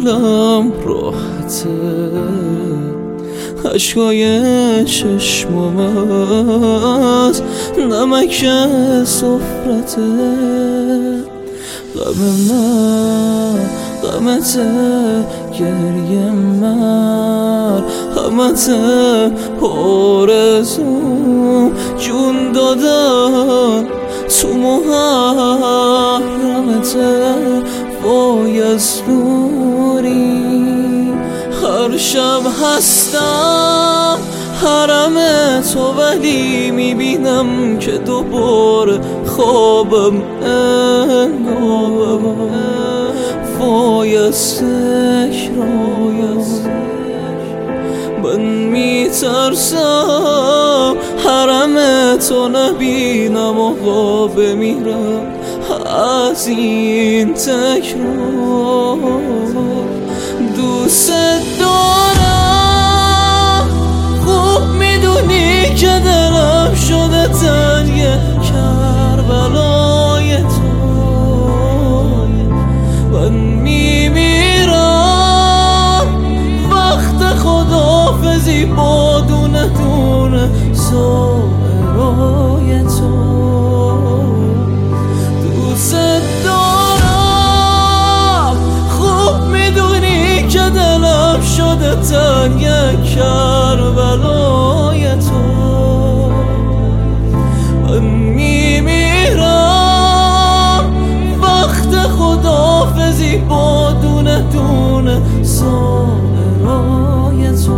دلم راحته، عشقای چشمم از نمک سفرته. غم من غمته، گریه من همته، آرزوم جون دادن تو محرمته. وای از دوری هر شب هستم حرم تو، ولی میبینم که دوباره خوابم انگار. وای از تکرار من میترسم حرم تو نبینم و بمیرم از این تکرار. دوست دارم، خوب میدونی که دلم شده تنگ کربلای تو. من میمیرم وقت خداحافظی با دونه دونه زهرای تو. دوست دارم، خوب میدونی که دلم شده تنگ کربلای تو. من میمیرم وقت خداحافظی با دونه دونه زهرای تو.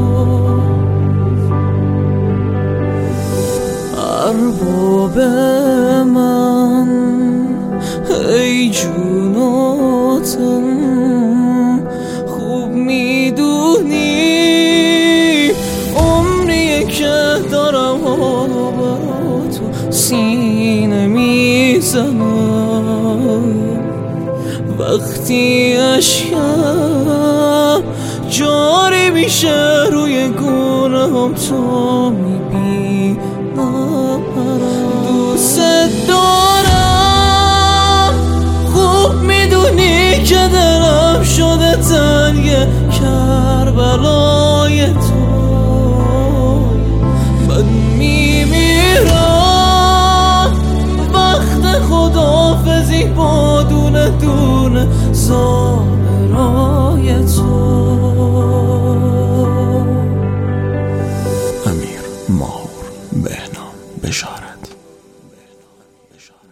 ارباب من ای جون و تن، خوب میدونی عمریه که دارم برا تو سینه میزنم. وقتی اشکم جاری میشه روی گونه‌ام تو میبینم. دوست دارم، خوب میدونی که دلم شده تنگ کربلای تو. من میمیرم وقت خداحافظی با دونه دونه زهرای تو. امیر ماهور، بهنام بشارت.